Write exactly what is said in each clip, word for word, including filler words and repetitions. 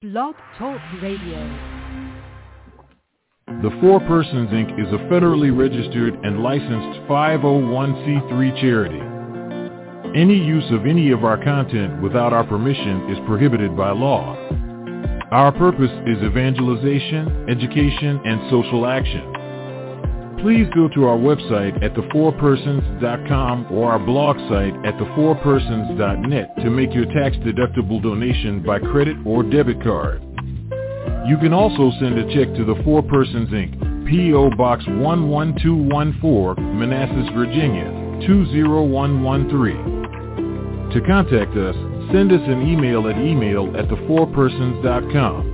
Blog Talk Radio. The Four Persons, Incorporated is a federally registered and licensed five oh one c three charity. Any use of any of our content without our permission is prohibited by law. Our purpose is evangelization, education, and social action. Please go to our website at the four persons dot com or our blog site at the four persons dot net to make your tax-deductible donation by credit or debit card. You can also send a check to the Four Persons, Incorporated, P O. Box one one two one four, Manassas, Virginia, two zero one one three. To contact us, send us an email at email at the four persons dot com.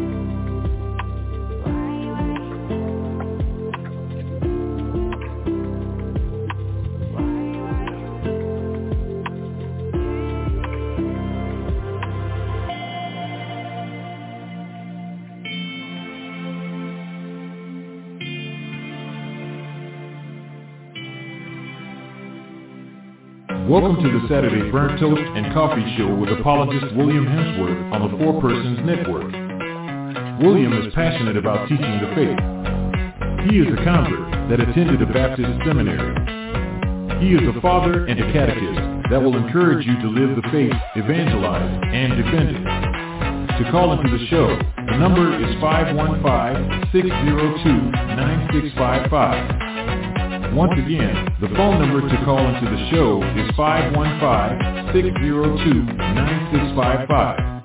Welcome to the Saturday Burnt Toast and Coffee Show with apologist William Hemsworth on the Four Persons Network. William is passionate about teaching the faith. He is a convert that attended a Baptist seminary. He is a father and a catechist that will encourage you to live the faith, evangelize, and defend it. To call into the show, the number is five one five, six zero two, nine six five five. Once again, the phone number to call into the show is five one five, six zero two, nine six five five.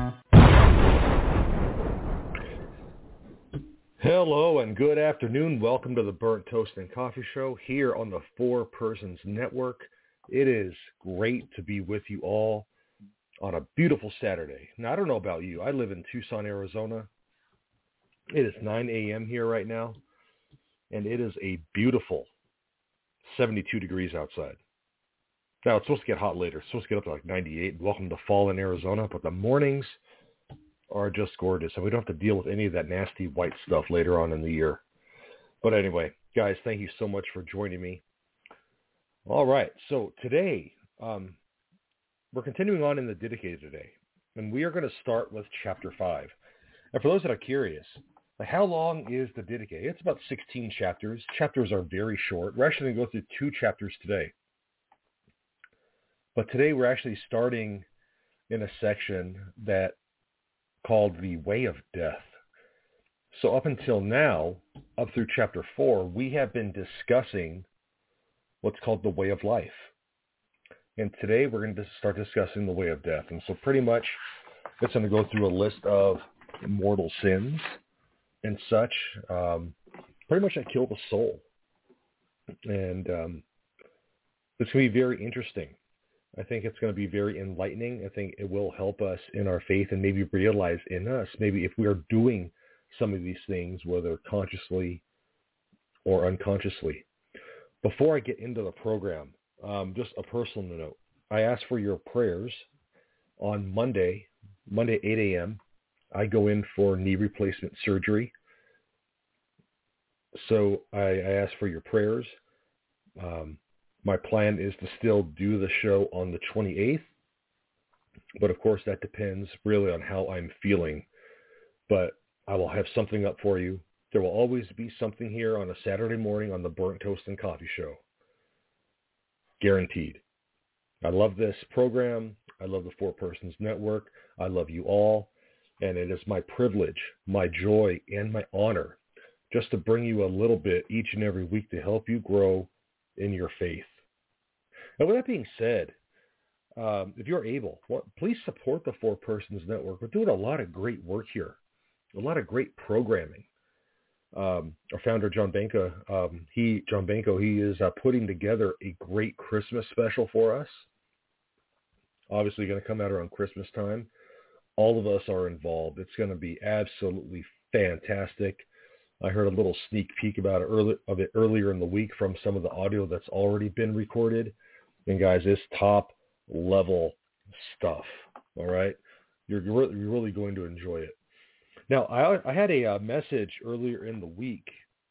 Hello and good afternoon. Welcome to the Burnt Toast and Coffee Show here on the Four Persons Network. It is great to be with you all on a beautiful Saturday. Now, I don't know about you. I live in Tucson, Arizona. It is nine a.m. here right now, and it is a beautiful seventy-two degrees outside. Now, it's supposed to get hot later. It's supposed to get up to like ninety-eight. Welcome to fall in Arizona. But the mornings are just gorgeous, and we don't have to deal with any of that nasty white stuff later on in the year. But anyway, guys, thank you so much for joining me. All right, so today, um, we're continuing on in the Didache today, and we are going to start with Chapter five. And for those that are curious, how long is the Didache? It's about sixteen chapters. Chapters are very short. We're actually going to go through two chapters today. But today we're actually starting in a section that called the Way of Death. So up until now, up through chapter four, we have been discussing what's called the Way of Life. And today we're going to start discussing the Way of Death. And so pretty much it's going to go through a list of mortal sins and such, um, pretty much that kill the soul. And um, it's going to be very interesting. I think it's going to be very enlightening. I think it will help us in our faith and maybe realize in us, maybe if we are doing some of these things, whether consciously or unconsciously. Before I get into the program, um, just a personal note. I ask for your prayers on Monday, Monday eight a.m., I go in for knee replacement surgery. So I, I ask for your prayers. Um, my plan is to still do the show on the twenty-eighth. But of course, that depends really on how I'm feeling. But I will have something up for you. There will always be something here on a Saturday morning on the Burnt Toast and Coffee Show. Guaranteed. I love this program. I love the Four Persons Network. I love you all. And it is my privilege, my joy, and my honor just to bring you a little bit each and every week to help you grow in your faith. And with that being said, um, if you're able, well, please support the Four Persons Network. We're doing a lot of great work here, a lot of great programming. Um, our founder, John Banco, um, he, John Banco, he is uh, putting together a great Christmas special for us. Obviously going to come out around Christmas time. All of us are involved. It's going to be absolutely fantastic. I heard a little sneak peek about it, early, of it earlier in the week from some of the audio that's already been recorded. And guys, it's top level stuff. All right. You're, you're really going to enjoy it. Now, I, I had a uh, message earlier in the week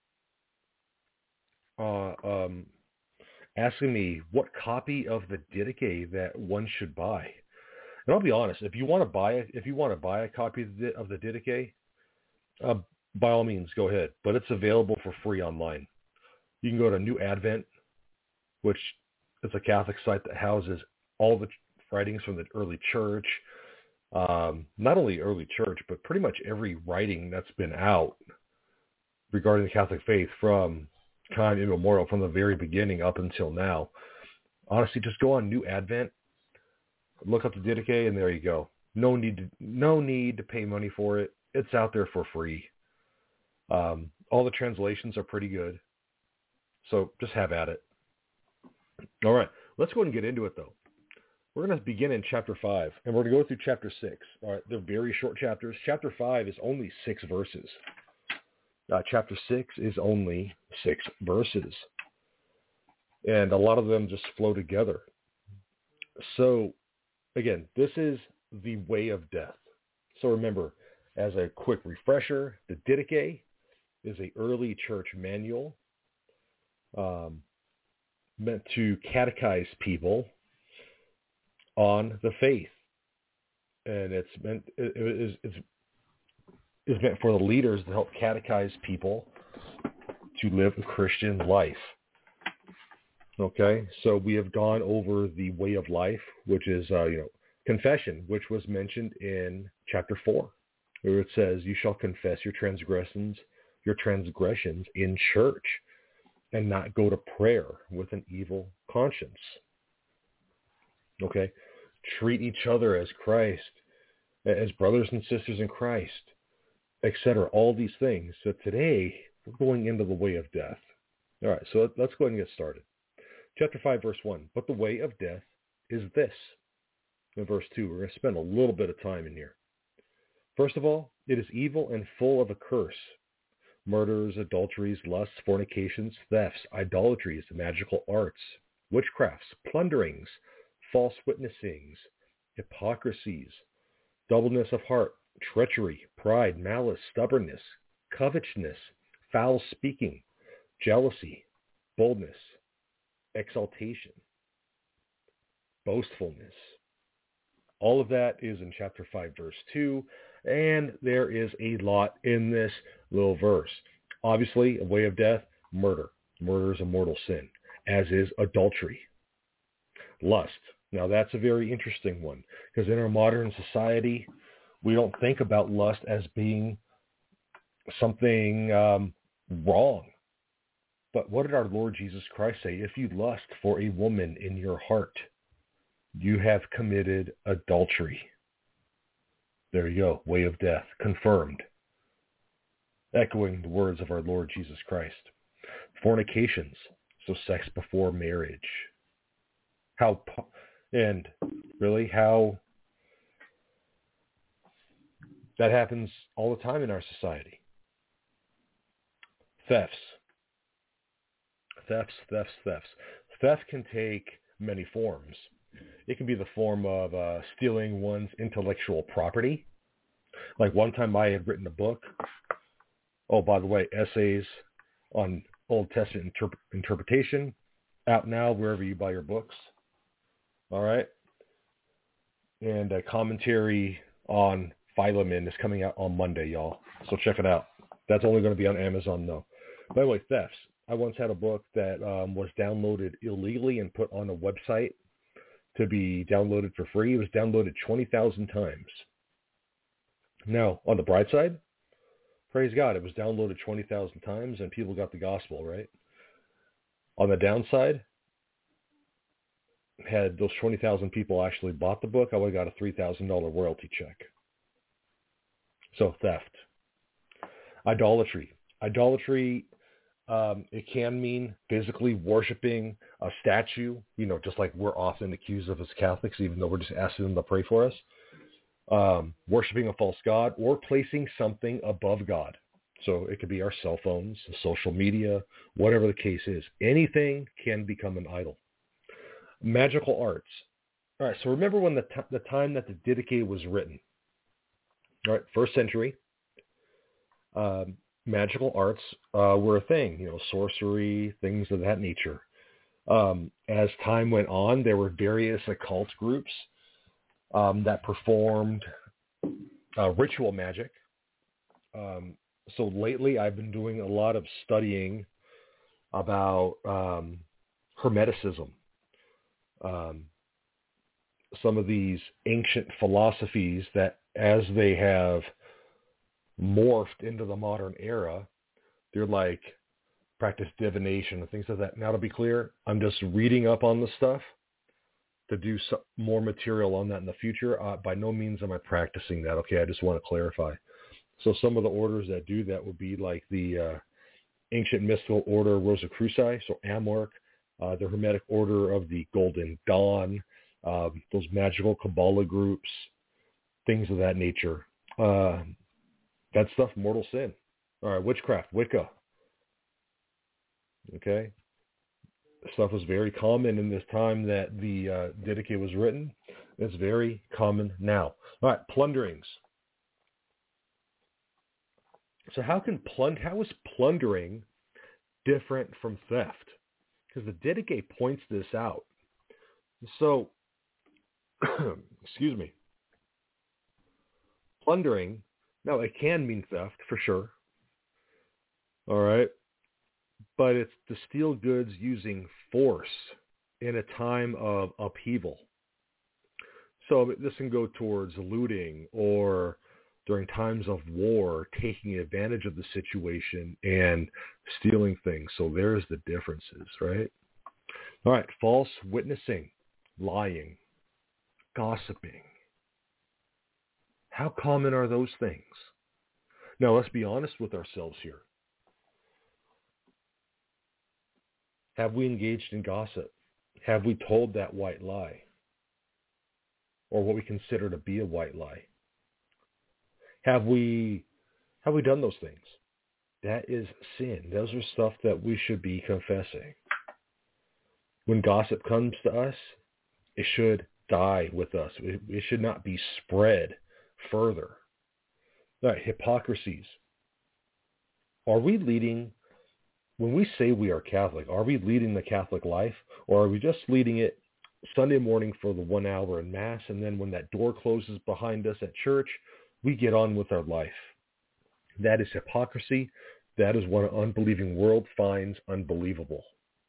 uh, um, asking me what copy of the Didache that one should buy. And I'll be honest, if you want to buy it, if you want to buy a copy of the, of the Didache, uh, by all means, go ahead. But it's available for free online. You can go to New Advent, which is a Catholic site that houses all the writings from the early church. Um, not only early church, but pretty much every writing that's been out regarding the Catholic faith from time immemorial, from the very beginning up until now. Honestly, just go on New Advent, look up the Didache, and there you go. No need to, no need to pay money for it. It's out there for free. Um, all the translations are pretty good. So just have at it. All right, let's go ahead and get into it, though. We're going to begin in chapter five, and we're going to go through chapter six. All right, they're very short chapters. Chapter five is only six verses. Uh, chapter six is only six verses. And a lot of them just flow together. So, again, this is the way of death. So remember, as a quick refresher, the Didache is an early church manual um, meant to catechize people on the faith. And it's meant it, it is it's, it's meant for the leaders to help catechize people to live a Christian life. Okay, so we have gone over the way of life, which is uh, you know confession, which was mentioned in chapter four, where it says, "You shall confess your transgressions, your transgressions in church, and not go to prayer with an evil conscience." Okay, treat each other as Christ, as brothers and sisters in Christ, et cetera. All these things. So today we're going into the way of death. All right, so let's go ahead and get started. Chapter five, verse one, "But the way of death is this." In verse two, we're going to spend a little bit of time in here. "First of all, it is evil and full of a curse. Murders, adulteries, lusts, fornications, thefts, idolatries, magical arts, witchcrafts, plunderings, false witnessings, hypocrisies, doubleness of heart, treachery, pride, malice, stubbornness, covetousness, foul speaking, jealousy, boldness, exaltation, boastfulness." All of that is in chapter five, verse two, and there is a lot in this little verse. Obviously, a way of death, murder. Murder is a mortal sin, as is adultery. Lust. Now, that's a very interesting one, because in our modern society, we don't think about lust as being something um, wrong. But what did our Lord Jesus Christ say? If you lust for a woman in your heart, you have committed adultery. There you go. Way of death. Confirmed. Echoing the words of our Lord Jesus Christ. Fornications. So sex before marriage. How, and really how that happens all the time in our society. Thefts. Thefts, thefts, thefts. Theft can take many forms. It can be the form of uh, stealing one's intellectual property. Like one time I had written a book. Oh, by the way, essays on Old Testament interp- interpretation, out now wherever you buy your books. All right. And a commentary on Philemon is coming out on Monday, y'all. So check it out. That's only going to be on Amazon, though. By the way, thefts. I once had a book that um, was downloaded illegally and put on a website to be downloaded for free. It was downloaded twenty thousand times. Now, on the bright side, praise God, it was downloaded twenty thousand times and people got the gospel, right? On the downside, had those twenty thousand people actually bought the book, I would have got a three thousand dollars royalty check. So theft. Idolatry. Idolatry, um, it can mean physically worshiping a statue, you know, just like we're often accused of as Catholics, even though we're just asking them to pray for us. Um, worshiping a false god or placing something above God. So it could be our cell phones, social media, whatever the case is. Anything can become an idol. Magical arts. All right, so remember when the, t- the time that the Didache was written. All right, first century. Um, magical arts uh, were a thing, you know, sorcery, things of that nature. Um, as time went on, there were various occult groups um, that performed uh, ritual magic. Um, so lately I've been doing a lot of studying about um, Hermeticism, um, some of these ancient philosophies that as they have morphed into the modern era, they're like practice divination and things like that. Now, to be clear, I'm just reading up on the stuff to do some more material on that in the future. Uh, by no means am I practicing that. Okay, I just want to clarify. So some of the orders that do that would be like the uh, Ancient Mystical Order Rosicruci, so Amorc, uh, the Hermetic Order of the Golden Dawn, uh, those magical Kabbalah groups, things of that nature. Uh, that stuff, mortal sin. All right, witchcraft, Wicca. Okay. Stuff was very common in this time that the uh, Didache was written. It's very common now. All right, plunderings. So how can plund? How is plundering different from theft? Because the Didache points this out. So, excuse me. Plundering, now it can mean theft for sure. All right. But it's to steal goods using force in a time of upheaval. So this can go towards looting or during times of war, taking advantage of the situation and stealing things. So there's the differences, right? All right, false witnessing, lying, gossiping. How common are those things? Now, let's be honest with ourselves here. Have we engaged in gossip? Have we told that white lie? Or what we consider to be a white lie? Have we have we done those things? That is sin. Those are stuff that we should be confessing. When gossip comes to us, it should die with us. It, it should not be spread further. All right, hypocrisies. Are we leading, when we say we are Catholic, are we leading the Catholic life, or are we just leading it Sunday morning for the one hour in Mass, and then when that door closes behind us at church, we get on with our life? That is hypocrisy. That is what an unbelieving world finds unbelievable.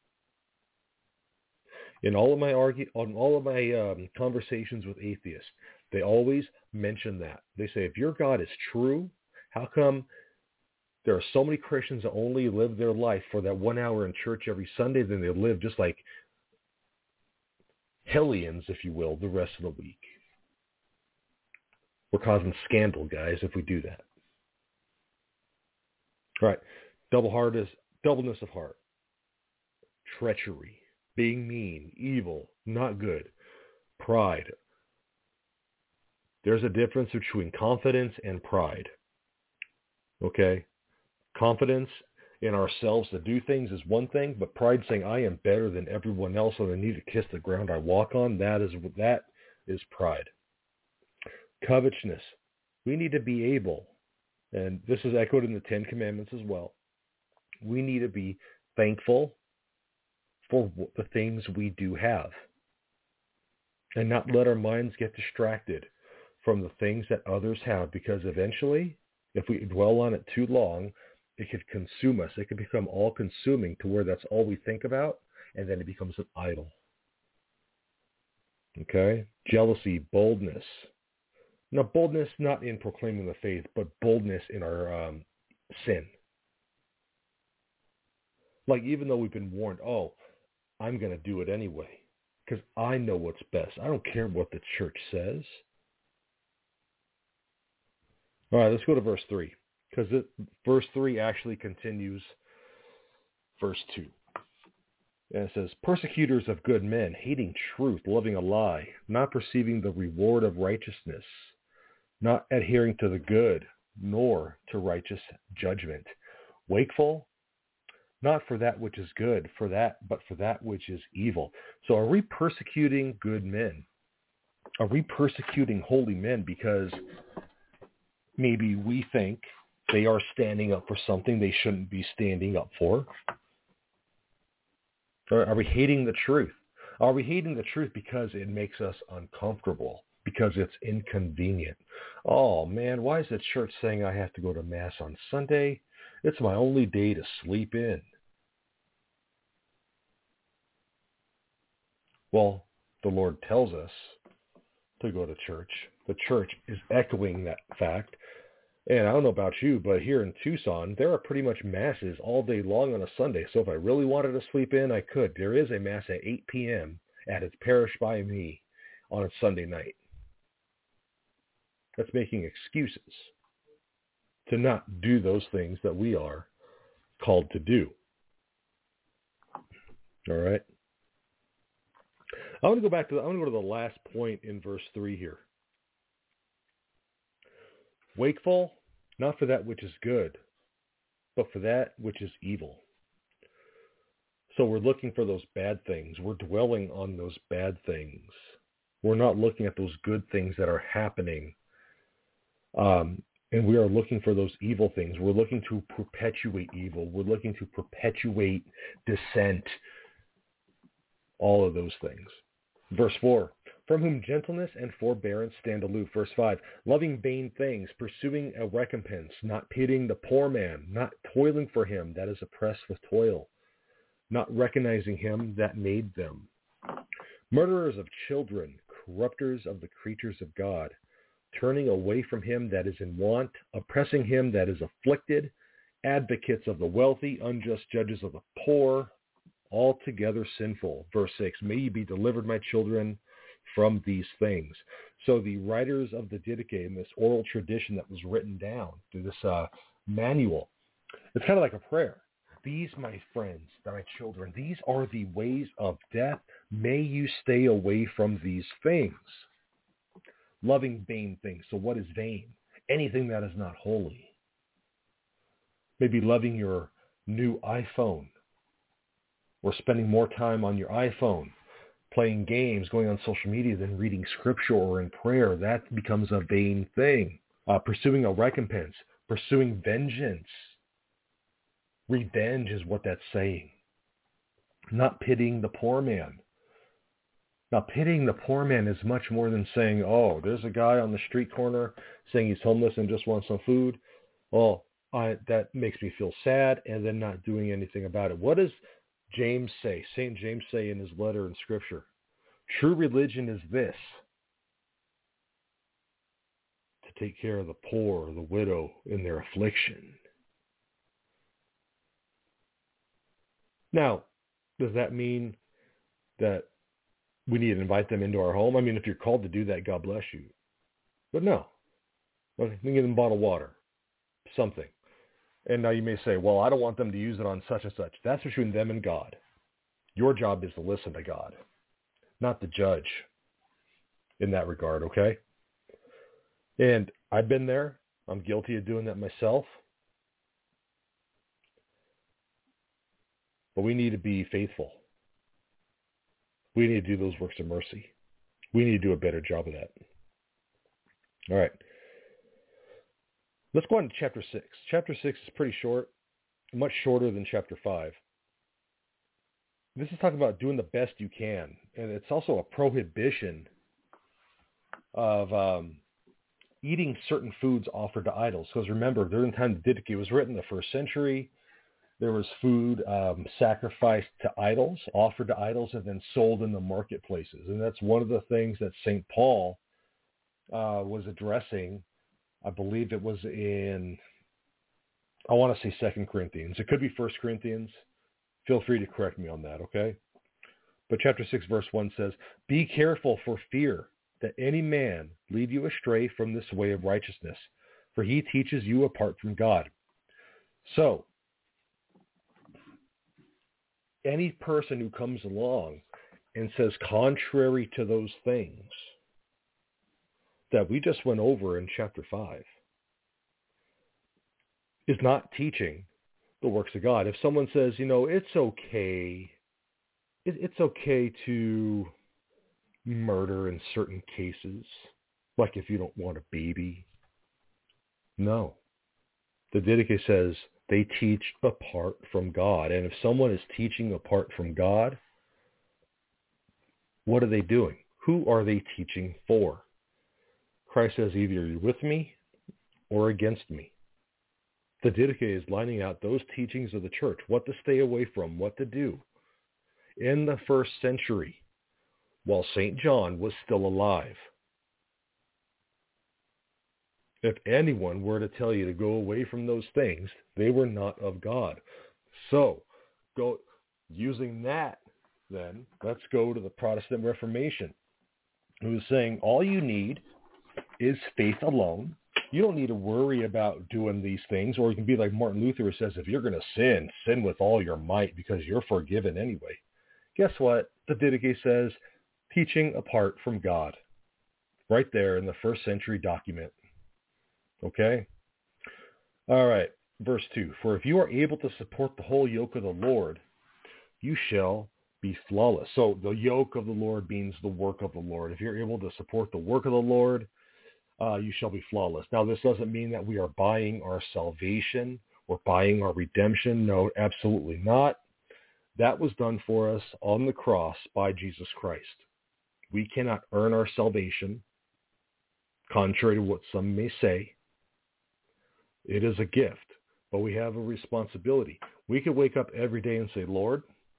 In all of my argue, on all of my um, conversations with atheists, they always mention that. They say, if your God is true, how come there are so many Christians that only live their life for that one hour in church every Sunday, then they live just like hellions, if you will, the rest of the week? We're causing scandal, guys, if we do that. All right, double-hearted, doubleness of heart, treachery, being mean, evil, not good, pride. There's a difference between confidence and pride. Okay? Confidence in ourselves to do things is one thing, but pride saying I am better than everyone else and I need to kiss the ground I walk on, that is that is pride. Covetousness. We need to be able, and this is echoed in the Ten Commandments as well, we need to be thankful for the things we do have and not let our minds get distracted from the things that others have, because eventually, if we dwell on it too long, it could consume us. It could become all-consuming to where that's all we think about, and then it becomes an idol. Okay? Jealousy, boldness. Now, boldness not in proclaiming the faith, but boldness in our um, sin. Like, even though we've been warned, oh, I'm going to do it anyway, because I know what's best. I don't care what the church says. All right, let's go to verse three, because verse three actually continues verse two. And it says, persecutors of good men, hating truth, loving a lie, not perceiving the reward of righteousness, not adhering to the good, nor to righteous judgment. Wakeful, not for that which is good, for that, but for that which is evil. So are we persecuting good men? Are we persecuting holy men because maybe we think they are standing up for something they shouldn't be standing up for? Or are we hating the truth? Are we hating the truth because it makes us uncomfortable? because it's inconvenient. Oh, man, why is the church saying I have to go to Mass on Sunday? It's my only day to sleep in. Well, the Lord tells us to go to church. The church is echoing that fact. And I don't know about you, but here in Tucson, there are pretty much masses all day long on a Sunday. So if I really wanted to sleep in, I could. There is a mass at eight p.m. at its parish by me on a Sunday night. That's making excuses to not do those things that we are called to do. All right. I want to go back to the, I want to go to the last point in verse three here. Wakeful, not for that which is good, but for that which is evil. So we're looking for those bad things. We're dwelling on those bad things. We're not looking at those good things that are happening. Um, and we are looking for those evil things. We're looking to perpetuate evil. We're looking to perpetuate dissent. All of those things. Verse four, from whom gentleness and forbearance stand aloof. Verse five, loving vain things, pursuing a recompense, not pitying the poor man, not toiling for him that is oppressed with toil, not recognizing him that made them. Murderers of children, corrupters of the creatures of God, turning away from him that is in want, oppressing him that is afflicted, advocates of the wealthy, unjust judges of the poor, altogether sinful. Verse six, may ye be delivered, my children, from these things. So the writers of the Didache, in this oral tradition that was written down, through this uh, manual, it's kind of like a prayer. These, my friends, my children, these are the ways of death. May you stay away from these things. Loving vain things. So what is vain? Anything that is not holy. Maybe loving your new iPhone, or spending more time on your iPhone, playing games, going on social media than reading scripture or in prayer. That becomes a vain thing. Uh, pursuing a recompense, pursuing vengeance. Revenge is what that's saying. Not pitying the poor man. Now, pitying the poor man is much more than saying, oh, there's a guy on the street corner saying he's homeless and just wants some food. Oh, I, that makes me feel sad, and then not doing anything about it. What does James say, Saint James say in his letter in Scripture? True religion is this: to take care of the poor, the widow in their affliction. Now, does that mean that we need to invite them into our home? I mean, if you're called to do that, God bless you. But no. Okay, we can give them bottled water, something. And now you may say, well, I don't want them to use it on such and such. That's between them and God. Your job is to listen to God, not to judge in that regard, okay? And I've been there. I'm guilty of doing that myself. But we need to be faithful. We need to do those works of mercy. We need to do a better job of that. All right. Let's go on to chapter six. Chapter six is pretty short, much shorter than chapter five. This is talking about doing the best you can. And it's also a prohibition of um, eating certain foods offered to idols. Because remember, during the time the Didache was written, the first century, there was food um, sacrificed to idols, offered to idols, and then sold in the marketplaces. And that's one of the things that Saint Paul uh, was addressing. I believe it was in, I want to say Second Corinthians. It could be First Corinthians. Feel free to correct me on that, okay? But chapter six, verse one says, be careful for fear that any man lead you astray from this way of righteousness, for he teaches you apart from God. So, any person who comes along and says contrary to those things that we just went over in chapter five is not teaching the works of God. If someone says, you know, it's okay, it, it's okay to murder in certain cases, like if you don't want a baby. No. The Didache says they teach apart from God. And if someone is teaching apart from God, what are they doing? Who are they teaching for? Christ says either you're with me or against me. The Didache is lining out those teachings of the church, what to stay away from, what to do. In the first century, while Saint John was still alive, if anyone were to tell you to go away from those things, they were not of God. So, go using that, then, let's go to the Protestant Reformation, who is saying all you need is faith alone. You don't need to worry about doing these things. Or you can be like Martin Luther, who says, if you're going to sin, sin with all your might because you're forgiven anyway. Guess what? The Didache says, teaching apart from God. Right there in the first century document. Okay? All right. Verse two. For if you are able to support the whole yoke of the Lord, you shall be flawless. So the yoke of the Lord means the work of the Lord. If you're able to support the work of the Lord, uh, you shall be flawless. Now, this doesn't mean that we are buying our salvation or buying our redemption. No, absolutely not. That was done for us on the cross by Jesus Christ. We cannot earn our salvation, contrary to what some may say. It is a gift, but we have a responsibility. We could wake up every day and say, Lord,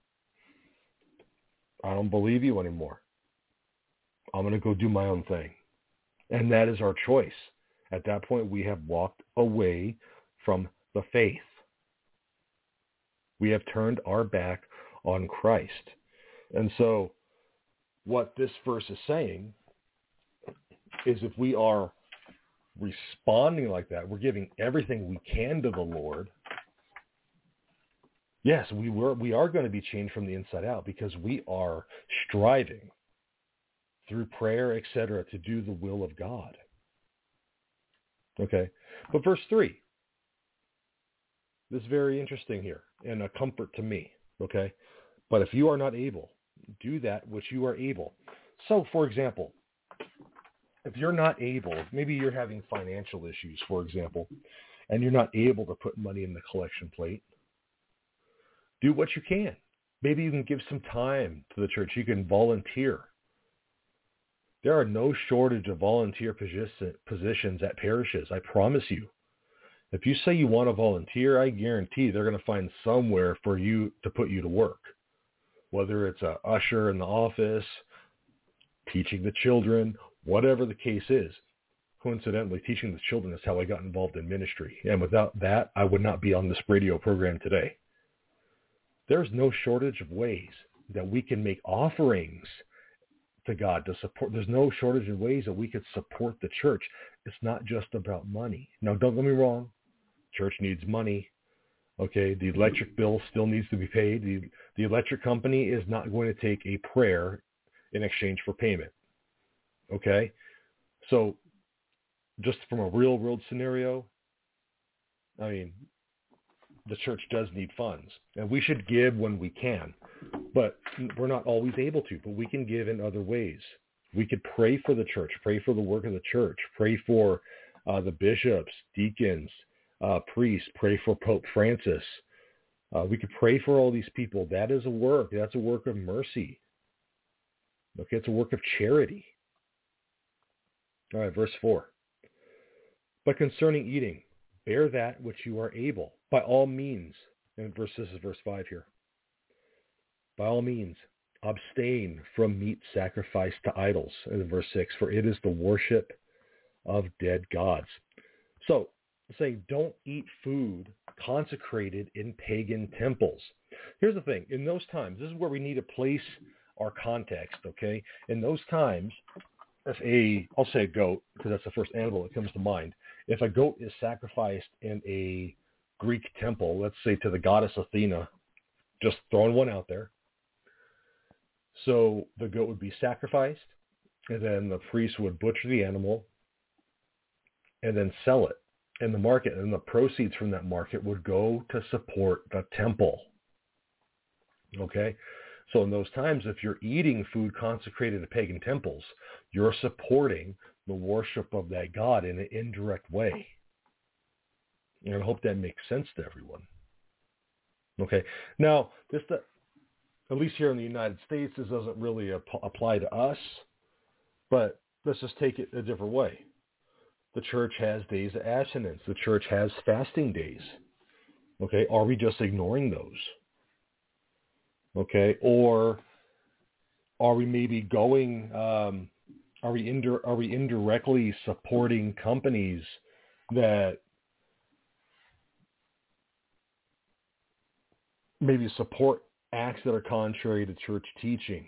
I don't believe you anymore. I'm going to go do my own thing. And that is our choice. At that point, we have walked away from the faith. We have turned our back on Christ. And so what this verse is saying is if we are responding like that, we're giving everything we can to the Lord. Yes, we were, we are going to be changed from the inside out because we are striving through prayer, et cetera, to do the will of God. Okay, but verse three, this is very interesting here and a comfort to me. Okay, but if you are not able, do that which you are able. So, for example, if you're not able, maybe you're having financial issues, for example, and you're not able to put money in the collection plate, do what you can. Maybe you can give some time to the church. You can volunteer. There are no shortage of volunteer positions at parishes, I promise you. If you say you want to volunteer, I guarantee they're going to find somewhere for you to put you to work. Whether it's a usher in the office, teaching the children, whatever the case is. Coincidentally, teaching the children is how I got involved in ministry. And without that, I would not be on this radio program today. There's no shortage of ways that we can make offerings to God to support. There's no shortage of ways that we could support the church. It's not just about money. Now, don't get me wrong. Church needs money. Okay, the electric bill still needs to be paid. The, the electric company is not going to take a prayer in exchange for payment. Okay, so just from a real world scenario, I mean, the church does need funds, and we should give when we can, but we're not always able to, but we can give in other ways. We could pray for the church, pray for the work of the church, pray for uh, the bishops, deacons, uh, priests, pray for Pope Francis. Uh, we could pray for all these people. That is a work. That's a work of mercy. Okay, it's a work of charity. All right, verse four. But concerning eating, bear that which you are able, by all means. And verse, this is verse five here. By all means, abstain from meat sacrificed to idols. And verse six, for it is the worship of dead gods. So, saying don't eat food consecrated in pagan temples. Here's the thing. In those times, this is where we need to place our context, okay? In those times, if a, I'll say a goat, because that's the first animal that comes to mind. If a goat is sacrificed in a Greek temple, let's say to the goddess Athena, just throwing one out there. So the goat would be sacrificed, and then the priest would butcher the animal and then sell it in the market. And the proceeds from that market would go to support the temple. Okay? So in those times, if you're eating food consecrated to pagan temples, you're supporting the worship of that god in an indirect way. And I hope that makes sense to everyone. Okay. Now, this, at least here in the United States, this doesn't really ap- apply to us, but let's just take it a different way. The church has days of abstinence. The church has fasting days. Okay, are we just ignoring those? Okay, or are we maybe going, um, are we indir- are we indirectly supporting companies that maybe support acts that are contrary to church teaching?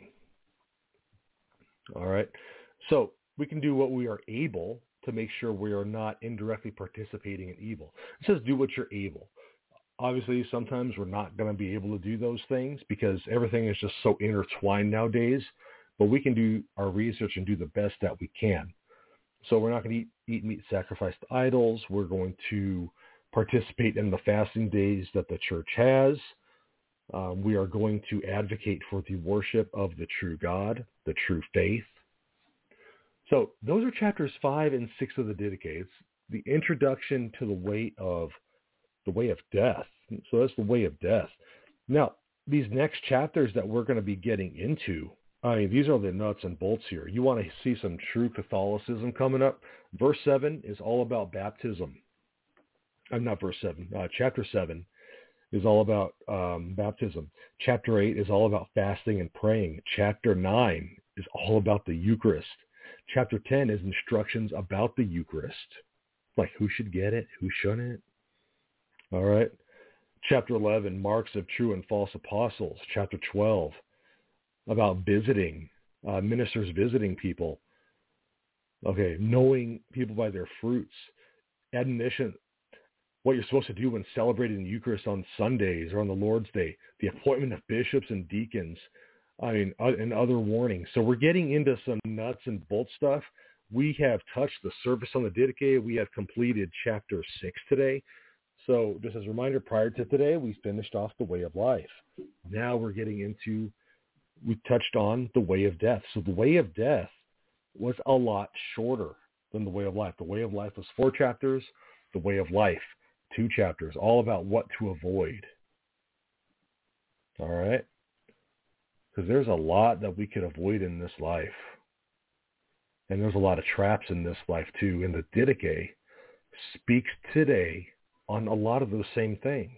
All right, so we can do what we are able to make sure we are not indirectly participating in evil. It says do what you're able. Obviously, sometimes we're not going to be able to do those things because everything is just so intertwined nowadays, but we can do our research and do the best that we can. So we're not going to eat, eat meat sacrificed to idols. We're going to participate in the fasting days that the church has. Um, we are going to advocate for the worship of the true God, the true faith. So those are chapters five and six of the Didache. It's the introduction to the way of the way of death. So that's the way of death. Now, these next chapters that we're going to be getting into, I mean, these are the nuts and bolts here. You want to see some true Catholicism coming up. Verse seven is all about baptism. I'm not verse seven. Uh, chapter seven is all about um, baptism. Chapter eight is all about fasting and praying. Chapter nine is all about the Eucharist. Chapter ten is instructions about the Eucharist, like who should get it, who shouldn't. All right. Chapter eleven, marks of true and false apostles. Chapter twelve, about visiting, uh, ministers visiting people. Okay, knowing people by their fruits. Admonition, what you're supposed to do when celebrating the Eucharist on Sundays or on the Lord's Day. The appointment of bishops and deacons. I mean, uh, and other warnings. So we're getting into some nuts and bolts stuff. We have touched the surface on the Didache. We have completed chapter six today. So just as a reminder, prior to today, we finished off the way of life. Now we're getting into, we touched on the way of death. So the way of death was a lot shorter than the way of life. The way of life was four chapters. The way of life, two chapters, all about what to avoid. All right? Because there's a lot that we could avoid in this life. And there's a lot of traps in this life too. And the Didache speaks today on a lot of those same things.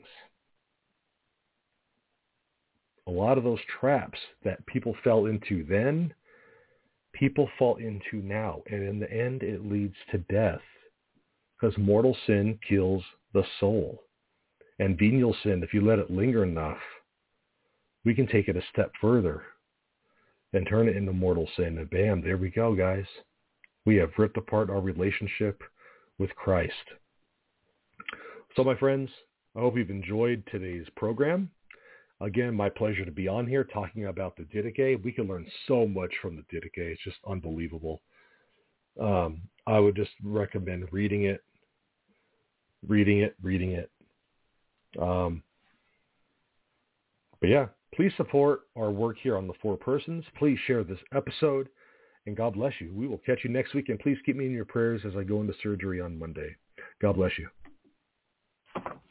A lot of those traps that people fell into then, people fall into now. And in the end, it leads to death. Because mortal sin kills the soul. And venial sin, if you let it linger enough, we can take it a step further and turn it into mortal sin. And bam, there we go, guys. We have ripped apart our relationship with Christ. So, my friends, I hope you've enjoyed today's program. Again, my pleasure to be on here talking about the Didache. We can learn so much from the Didache. It's just unbelievable. Um, I would just recommend reading it, reading it, reading it. Um, but yeah, please support our work here on The Four Persons. Please share this episode, and God bless you. We will catch you next week, and please keep me in your prayers as I go into surgery on Monday. God bless you.